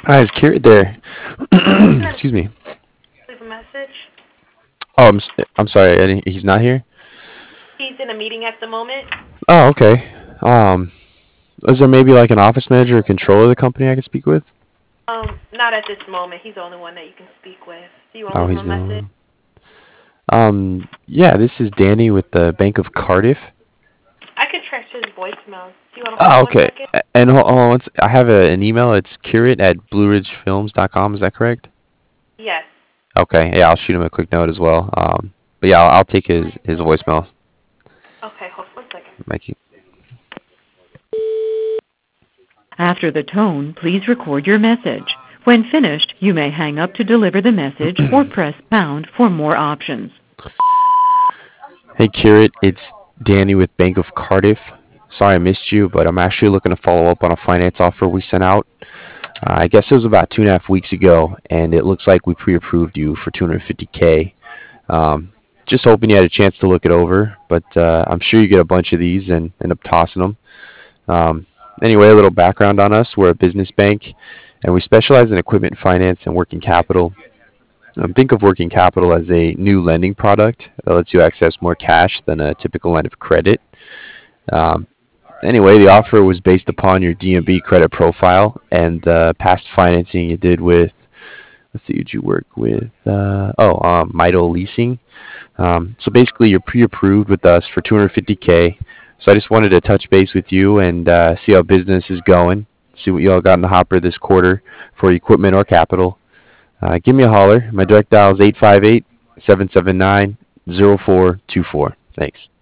Hi, is Kieran there? He's gonna Excuse me. leave a message. Oh, I'm sorry. He's not here. He's in a meeting at the moment. Oh, okay. Um, is there maybe like an office manager or controller of the company I could speak with? Not at this moment. He's the only one that you can speak with. Do you want to Oh, leave him he's a the only message? one. Yeah, this is Danny with the Bank of Cardiff. I could transfer his voicemail. Do you want to hold Oh, on one okay. second? And hold on, I have an email. It's curate at blueridgefilms.com. Is that correct? Yes. Okay. Yeah, I'll shoot him a quick note as well. But yeah, I'll take his voicemail. Okay, hold on one second. Mikey. After the tone, please record your message. When finished, you may hang up to deliver the message or press pound for more options. Hey, Curate, it's Danny with Bank of Cardiff. Sorry I missed you, but I'm actually looking to follow up on a finance offer we sent out. I guess it was about 2.5 weeks ago, and it looks like we pre-approved you for 250K. Um, just hoping you had a chance to look it over, but I'm sure you get a bunch of these and end up tossing them. Um, anyway, a little background on us. We're a business bank, and we specialize in equipment finance and working capital. Think of working capital as a new lending product that lets you access more cash than a typical line of credit. Um, anyway, the offer was based upon your DMB credit profile and past financing you did with, let's see, who'd you work with? Midol Leasing. So basically, you're pre-approved with us for 250K. So I just wanted to touch base with you and see how business is going. See what you all got in the hopper this quarter for equipment or capital. Give me a holler. My direct dial is 858 779 0424. Thanks.